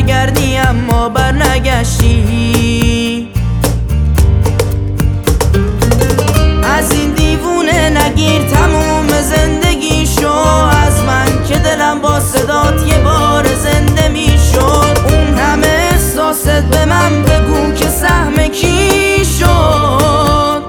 برگردی اما برنگشتی. از این دیوونه نگیر تموم زندگیشو از من که دلم با صدات یه بار زنده میشد. اون همه احساست به من بگو که سهم کی شد.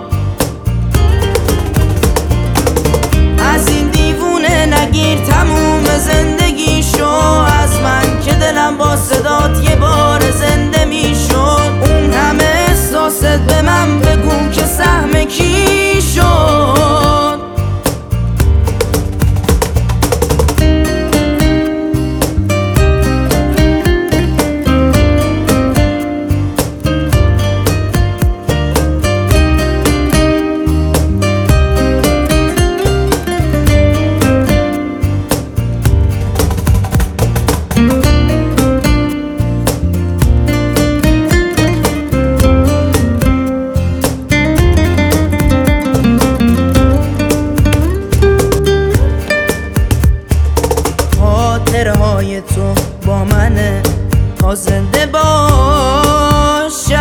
از این دیوونه نگیر تموم زندگیشو از من که دلم با صدات یه بار زنده میشد. اون همه احساست به من بگو که سهم کی شد. خاطرهای تو با منه تا زنده باشم.